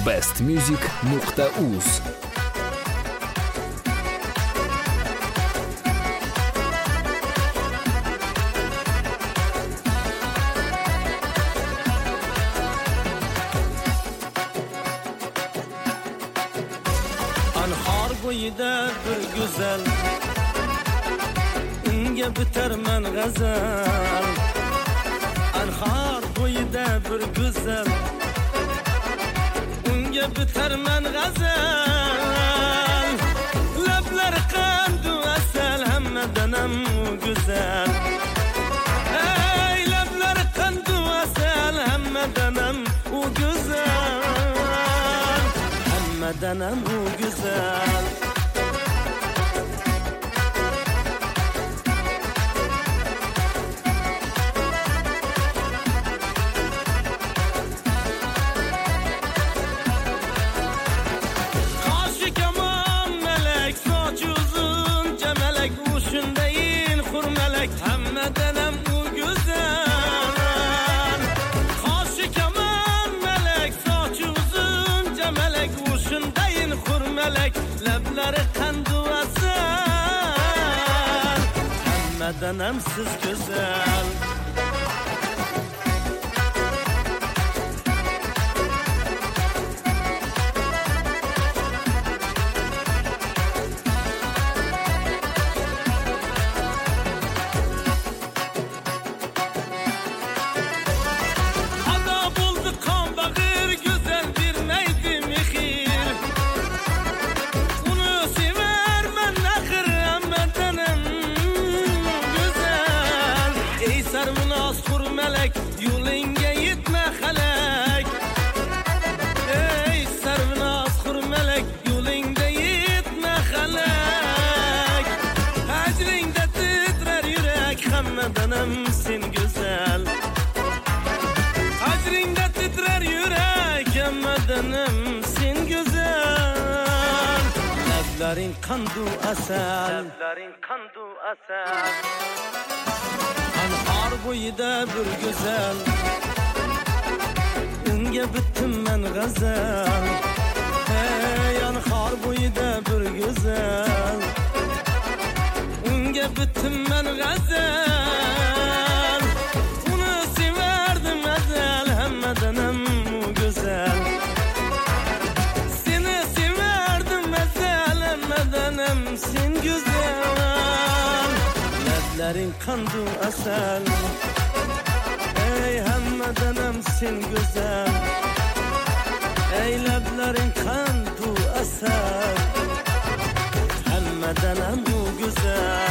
bestmusic.uz. Anhar bo'yida bir go'zal, unga bitarman g'azal. Anhar bo'yida bir go'zal, unga bitarman g'azal. Lablari qandu asal, hammadan ham go'zal. Ey lablari qandu asal, hammadan ham go'zal. Hammadan ham go'zal. Hammadan ham go'zal. Qoshi kamon melek, sochi uzun jamalak, u shundayin hurmalak, lablari qandu asal. Hammadan ham siz go'zal. Sarvinoz hurmalak, yo'lingga yetma xalak. Ey sarvinoz hurmalak, yo'lingga yetma xalak. Ajringda titrar yurak, hammadan ham sen go'zal. Ajringda titrar yurak, hammadan ham sen go'zal. Lablaring qandu asal, lablaring qandu asal. Anhar bo'yida bir go'zal, unga bitdim men g'azal. Hey anhar bo'yida bir go'zal, unga bitdim men g'azal. Uni sevardim azal, hammadan ham go'zal. Seni sevardim azal, hammadan ham sen go'zal. Lablaring qandu asal, ey hammadan ham sen go'zal. Ey lablaring qandu asal, hammadan ham go'zal.